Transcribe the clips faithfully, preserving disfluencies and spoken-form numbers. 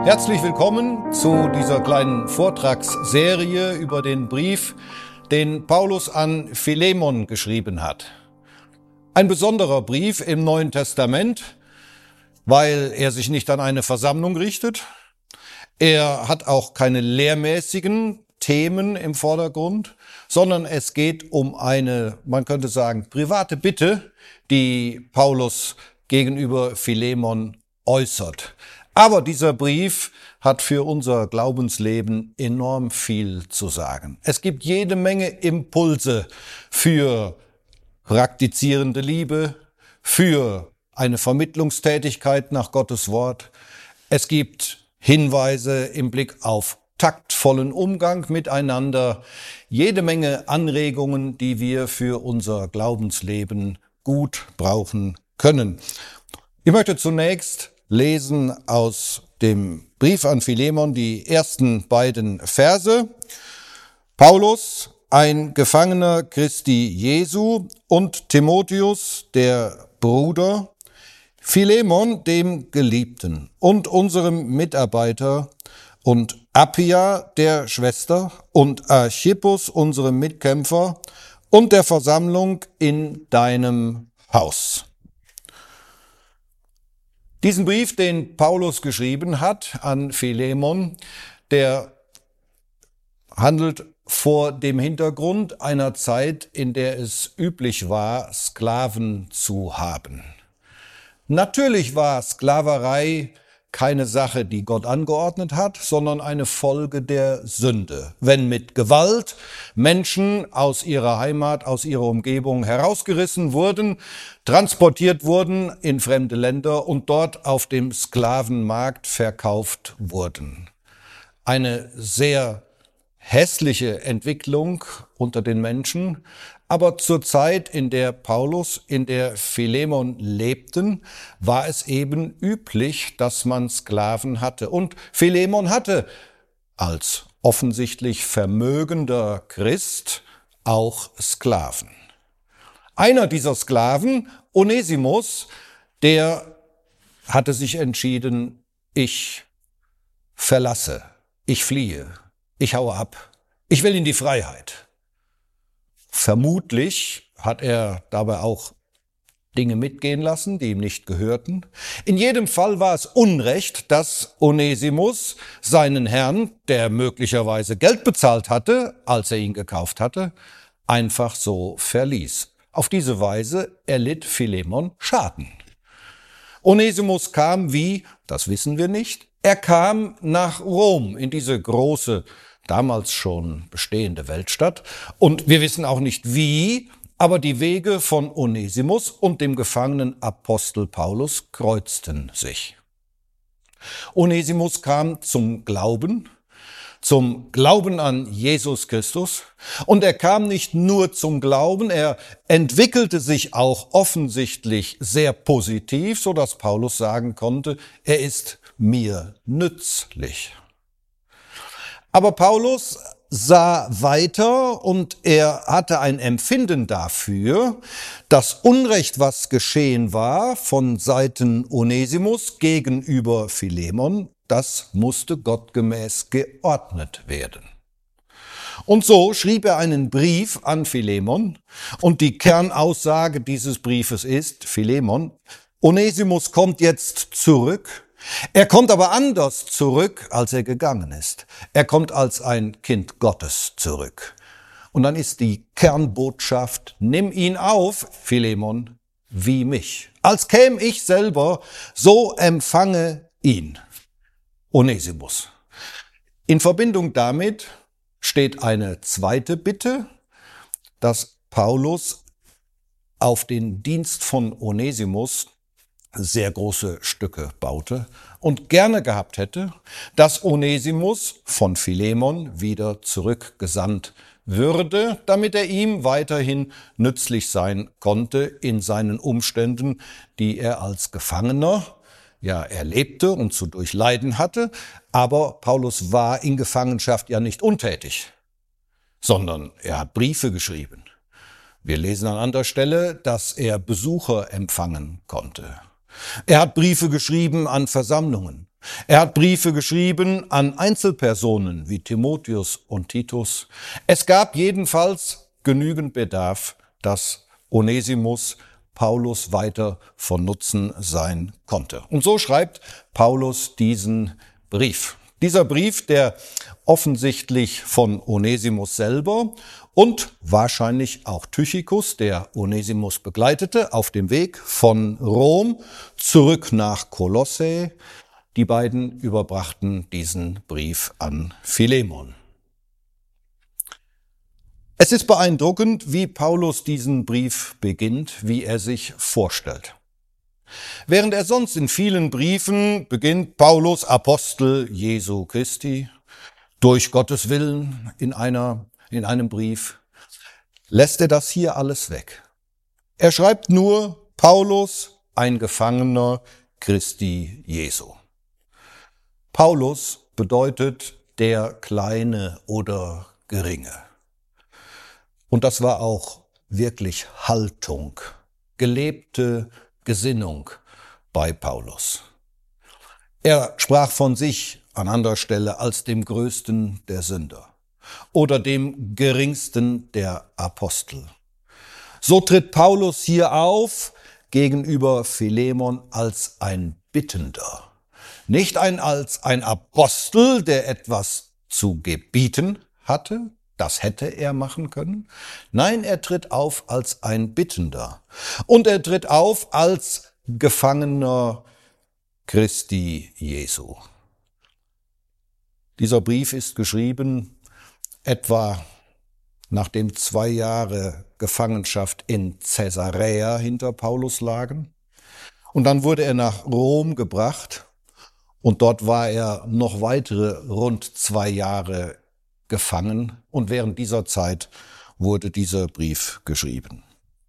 Herzlich willkommen zu dieser kleinen Vortragsserie über den Brief, den Paulus an Philemon geschrieben hat. Ein besonderer Brief im Neuen Testament, weil er sich nicht an eine Versammlung richtet. Er hat auch keine lehrmäßigen Themen im Vordergrund, sondern es geht um eine, man könnte sagen, private Bitte, die Paulus gegenüber Philemon äußert. Aber dieser Brief hat für unser Glaubensleben enorm viel zu sagen. Es gibt jede Menge Impulse für praktizierende Liebe, für eine Vermittlungstätigkeit nach Gottes Wort. Es gibt Hinweise im Blick auf taktvollen Umgang miteinander, jede Menge Anregungen, die wir für unser Glaubensleben gut brauchen können. Ich möchte zunächst lesen aus dem Brief an Philemon die ersten beiden Verse. Paulus, ein Gefangener Christi Jesu, und Timotheus, der Bruder, Philemon, dem Geliebten, und unserem Mitarbeiter, und Appia, der Schwester, und Archippus, unserem Mitkämpfer, und der Versammlung in deinem Haus. Diesen Brief, den Paulus geschrieben hat an Philemon, der handelt vor dem Hintergrund einer Zeit, in der es üblich war, Sklaven zu haben. Natürlich war Sklaverei keine Sache, die Gott angeordnet hat, sondern eine Folge der Sünde. Wenn mit Gewalt Menschen aus ihrer Heimat, aus ihrer Umgebung herausgerissen wurden, transportiert wurden in fremde Länder und dort auf dem Sklavenmarkt verkauft wurden. Eine sehr hässliche Entwicklung unter den Menschen, aber zur Zeit, in der Paulus, in der Philemon lebten, war es eben üblich, dass man Sklaven hatte. Und Philemon hatte als offensichtlich vermögender Christ auch Sklaven. Einer dieser Sklaven, Onesimus, der hatte sich entschieden, ich verlasse, ich fliehe, ich haue ab, ich will in die Freiheit. Vermutlich hat er dabei auch Dinge mitgehen lassen, die ihm nicht gehörten. In jedem Fall war es Unrecht, dass Onesimus seinen Herrn, der möglicherweise Geld bezahlt hatte, als er ihn gekauft hatte, einfach so verließ. Auf diese Weise erlitt Philemon Schaden. Onesimus kam wie, das wissen wir nicht, er kam nach Rom, in diese große, damals schon bestehende Weltstadt. Und wir wissen auch nicht wie, aber die Wege von Onesimus und dem gefangenen Apostel Paulus kreuzten sich. Onesimus kam zum Glauben, zum Glauben an Jesus Christus. Und er kam nicht nur zum Glauben, er entwickelte sich auch offensichtlich sehr positiv, so dass Paulus sagen konnte, er ist mir nützlich. Aber Paulus sah weiter und er hatte ein Empfinden dafür, das Unrecht, was geschehen war von Seiten Onesimus gegenüber Philemon, das musste gottgemäß geordnet werden. Und so schrieb er einen Brief an Philemon und die Kernaussage dieses Briefes ist, Philemon, Onesimus kommt jetzt zurück. Er kommt aber anders zurück, als er gegangen ist. Er kommt als ein Kind Gottes zurück. Und dann ist die Kernbotschaft, nimm ihn auf, Philemon, wie mich. Als käme ich selber, so empfange ihn, Onesimus. In Verbindung damit steht eine zweite Bitte, dass Paulus auf den Dienst von Onesimus sehr große Stücke baute und gerne gehabt hätte, dass Onesimus von Philemon wieder zurückgesandt würde, damit er ihm weiterhin nützlich sein konnte in seinen Umständen, die er als Gefangener ja erlebte und zu durchleiden hatte. Aber Paulus war in Gefangenschaft ja nicht untätig, sondern er hat Briefe geschrieben. Wir lesen an anderer Stelle, dass er Besucher empfangen konnte. Er hat Briefe geschrieben an Versammlungen. Er hat Briefe geschrieben an Einzelpersonen wie Timotheus und Titus. Es gab jedenfalls genügend Bedarf, dass Onesimus Paulus weiter von Nutzen sein konnte. Und so schreibt Paulus diesen Brief. Dieser Brief, der offensichtlich von Onesimus selber und wahrscheinlich auch Tychikus, der Onesimus begleitete, auf dem Weg von Rom zurück nach Kolossä. Die beiden überbrachten diesen Brief an Philemon. Es ist beeindruckend, wie Paulus diesen Brief beginnt, wie er sich vorstellt. Während er sonst in vielen Briefen beginnt, Paulus, Apostel Jesu Christi, durch Gottes Willen in einer, in einem Brief, lässt er das hier alles weg. Er schreibt nur, Paulus, ein Gefangener Christi Jesu. Paulus bedeutet der Kleine oder Geringe. Und das war auch wirklich Haltung, gelebte Gesinnung bei Paulus. Er sprach von sich an anderer Stelle als dem Größten der Sünder oder dem Geringsten der Apostel. So tritt Paulus hier auf gegenüber Philemon als ein Bittender. Nicht ein als ein Apostel, der etwas zu gebieten hatte, das hätte er machen können. Nein, er tritt auf als ein Bittender. Und er tritt auf als Gefangener Christi Jesu. Dieser Brief ist geschrieben etwa nachdem zwei Jahre Gefangenschaft in Caesarea hinter Paulus lagen. Und dann wurde er nach Rom gebracht und dort war er noch weitere rund zwei Jahre gefangen und während dieser Zeit wurde dieser Brief geschrieben.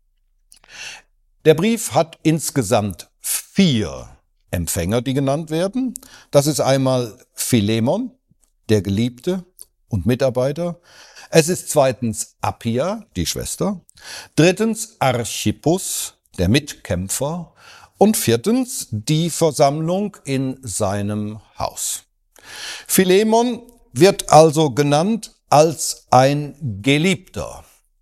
Der Brief hat insgesamt vier Empfänger, die genannt werden. Das ist einmal Philemon, der Geliebte und Mitarbeiter. Es ist zweitens Appia, die Schwester. Drittens Archippus, der Mitkämpfer. Und viertens die Versammlung in seinem Haus. Philemon wird also genannt als ein Geliebter.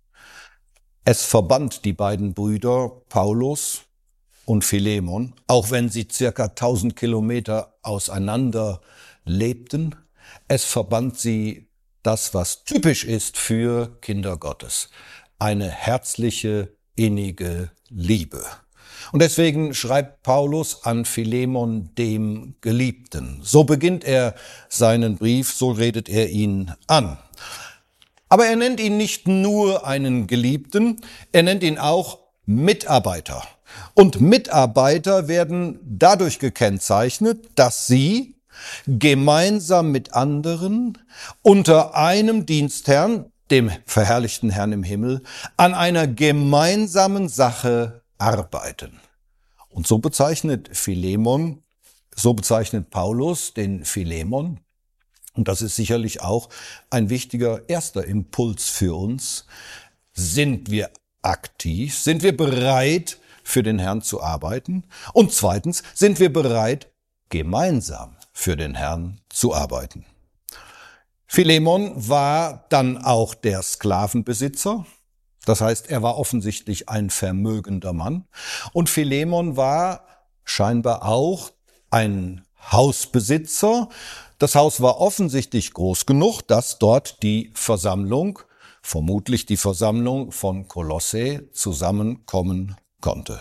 Es verband die beiden Brüder Paulus und Philemon, auch wenn sie circa tausend Kilometer auseinander lebten. Es verband sie das, was typisch ist für Kinder Gottes, eine herzliche, innige Liebe. Und deswegen schreibt Paulus an Philemon, dem Geliebten. So beginnt er seinen Brief, so redet er ihn an. Aber er nennt ihn nicht nur einen Geliebten, er nennt ihn auch Mitarbeiter. Und Mitarbeiter werden dadurch gekennzeichnet, dass sie gemeinsam mit anderen unter einem Dienstherrn, dem verherrlichten Herrn im Himmel, an einer gemeinsamen Sache arbeiten. Und so bezeichnet Philemon, so bezeichnet Paulus den Philemon, und das ist sicherlich auch ein wichtiger erster Impuls für uns. Sind wir aktiv? Sind wir bereit, für den Herrn zu arbeiten? Und zweitens, sind wir bereit, gemeinsam für den Herrn zu arbeiten? Philemon war dann auch der Sklavenbesitzer. Das heißt, er war offensichtlich ein vermögender Mann. Und Philemon war scheinbar auch ein Hausbesitzer. Das Haus war offensichtlich groß genug, dass dort die Versammlung, vermutlich die Versammlung von Kolossä, zusammenkommen konnte.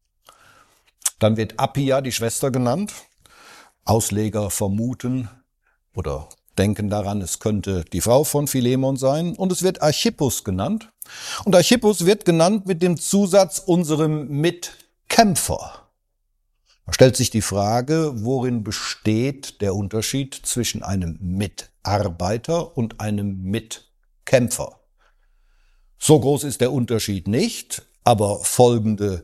Dann wird Appia, die Schwester, genannt. Ausleger vermuten oder denken daran, es könnte die Frau von Philemon sein. Und es wird Archippus genannt. Und Archippus wird genannt mit dem Zusatz unserem Mitkämpfer. Da stellt sich die Frage, worin besteht der Unterschied zwischen einem Mitarbeiter und einem Mitkämpfer? So groß ist der Unterschied nicht, aber folgende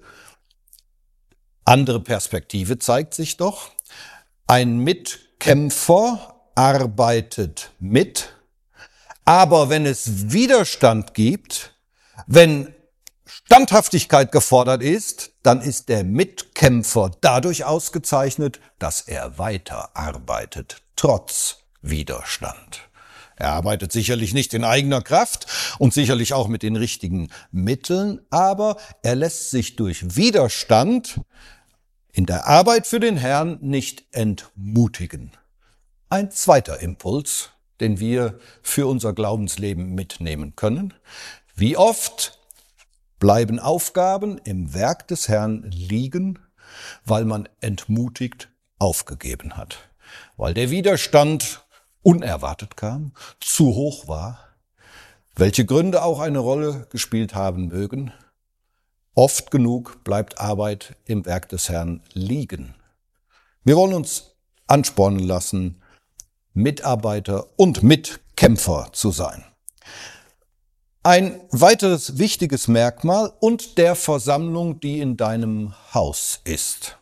andere Perspektive zeigt sich doch. Ein Mitkämpfer arbeitet mit, aber wenn es Widerstand gibt, wenn Standhaftigkeit gefordert ist, dann ist der Mitkämpfer dadurch ausgezeichnet, dass er weiterarbeitet, trotz Widerstand. Er arbeitet sicherlich nicht in eigener Kraft und sicherlich auch mit den richtigen Mitteln, aber er lässt sich durch Widerstand in der Arbeit für den Herrn nicht entmutigen. Ein zweiter Impuls, den wir für unser Glaubensleben mitnehmen können. Wie oft bleiben Aufgaben im Werk des Herrn liegen, weil man entmutigt aufgegeben hat, weil der Widerstand unerwartet kam, zu hoch war, welche Gründe auch eine Rolle gespielt haben mögen. Oft genug bleibt Arbeit im Werk des Herrn liegen. Wir wollen uns anspornen lassen, Mitarbeiter und Mitkämpfer zu sein. Ein weiteres wichtiges Merkmal und der Versammlung, die in deinem Haus ist.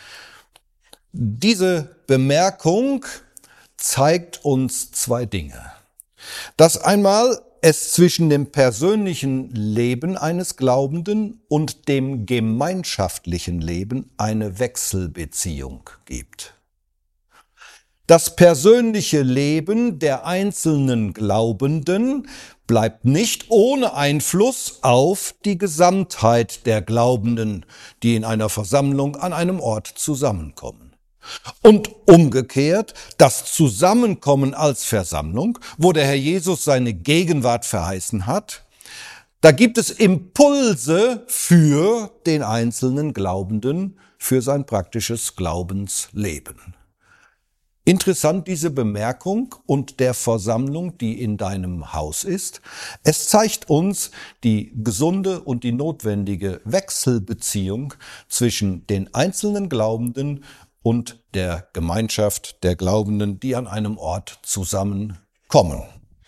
Diese Bemerkung zeigt uns zwei Dinge. Dass einmal es zwischen dem persönlichen Leben eines Glaubenden und dem gemeinschaftlichen Leben eine Wechselbeziehung gibt. Das persönliche Leben der einzelnen Glaubenden bleibt nicht ohne Einfluss auf die Gesamtheit der Glaubenden, die in einer Versammlung an einem Ort zusammenkommen. Und umgekehrt, das Zusammenkommen als Versammlung, wo der Herr Jesus seine Gegenwart verheißen hat, da gibt es Impulse für den einzelnen Glaubenden, für sein praktisches Glaubensleben. Interessant diese Bemerkung und der Versammlung, die in deinem Haus ist. Es zeigt uns die gesunde und die notwendige Wechselbeziehung zwischen den einzelnen Glaubenden und der Gemeinschaft der Glaubenden, die an einem Ort zusammenkommen.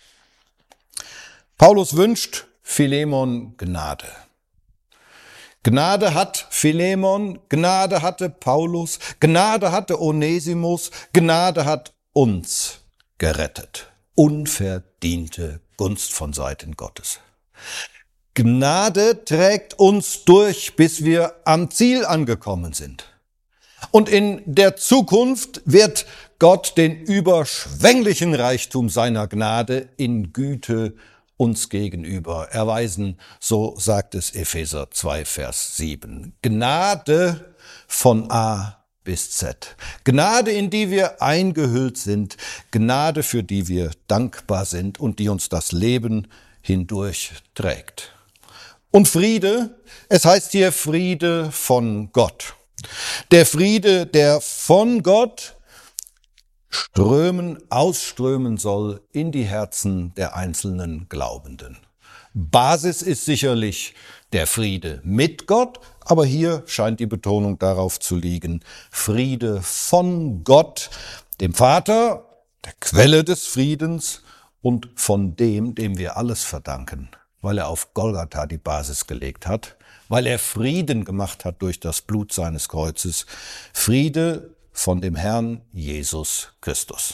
Paulus wünscht Philemon Gnade. Gnade hat Philemon, Gnade hatte Paulus, Gnade hatte Onesimus, Gnade hat uns gerettet. Unverdiente Gunst von Seiten Gottes. Gnade trägt uns durch, bis wir am Ziel angekommen sind. Und in der Zukunft wird Gott den überschwänglichen Reichtum seiner Gnade in Güte uns gegenüber erweisen, so sagt es Epheser zwei, Vers sieben. Gnade von A bis Z. Gnade, in die wir eingehüllt sind, Gnade, für die wir dankbar sind und die uns das Leben hindurch trägt. Und Friede, es heißt hier Friede von Gott. Der Friede, der von Gott strömen, ausströmen soll in die Herzen der einzelnen Glaubenden. Basis ist sicherlich der Friede mit Gott, aber hier scheint die Betonung darauf zu liegen, Friede von Gott, dem Vater, der Quelle des Friedens und von dem, dem wir alles verdanken, weil er auf Golgatha die Basis gelegt hat, weil er Frieden gemacht hat durch das Blut seines Kreuzes. Friede von dem Herrn Jesus Christus.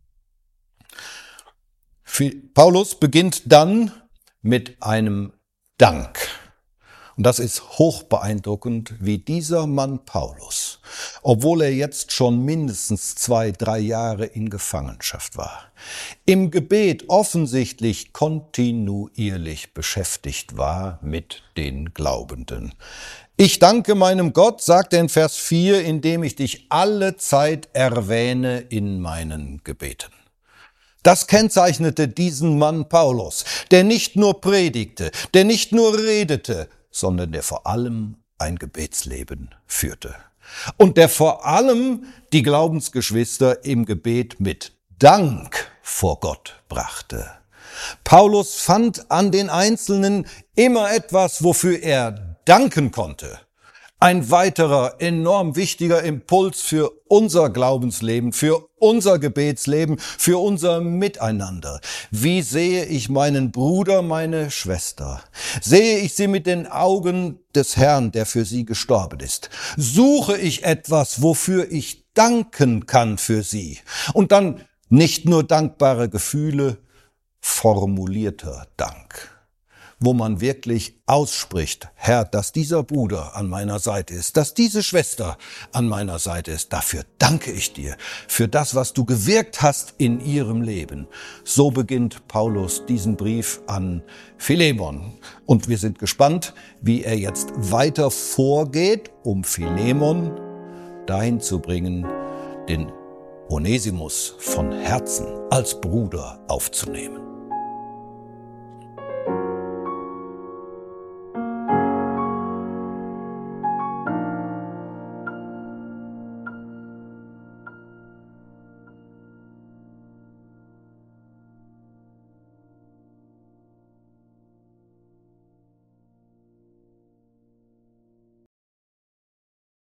Paulus beginnt dann mit einem Dank. Und das ist hoch beeindruckend, wie dieser Mann Paulus, obwohl er jetzt schon mindestens zwei, drei Jahre in Gefangenschaft war, im Gebet offensichtlich kontinuierlich beschäftigt war mit den Glaubenden. Ich danke meinem Gott, sagt er in Vers vier, indem ich dich alle Zeit erwähne in meinen Gebeten. Das kennzeichnete diesen Mann Paulus, der nicht nur predigte, der nicht nur redete, sondern der vor allem ein Gebetsleben führte. Und der vor allem die Glaubensgeschwister im Gebet mit Dank vor Gott brachte. Paulus fand an den Einzelnen immer etwas, wofür er danken konnte. Ein weiterer enorm wichtiger Impuls für unser Glaubensleben, für unser Gebetsleben, für unser Miteinander. Wie sehe ich meinen Bruder, meine Schwester? Sehe ich sie mit den Augen des Herrn, der für sie gestorben ist? Suche ich etwas, wofür ich danken kann für sie? Und dann nicht nur dankbare Gefühle, formulierter Dank. wo man wirklich ausspricht, Herr, dass dieser Bruder an meiner Seite ist, dass diese Schwester an meiner Seite ist. Dafür danke ich dir, für das, was du gewirkt hast in ihrem Leben. So beginnt Paulus diesen Brief an Philemon. Und wir sind gespannt, wie er jetzt weiter vorgeht, um Philemon dahin zu bringen, den Onesimus von Herzen als Bruder aufzunehmen.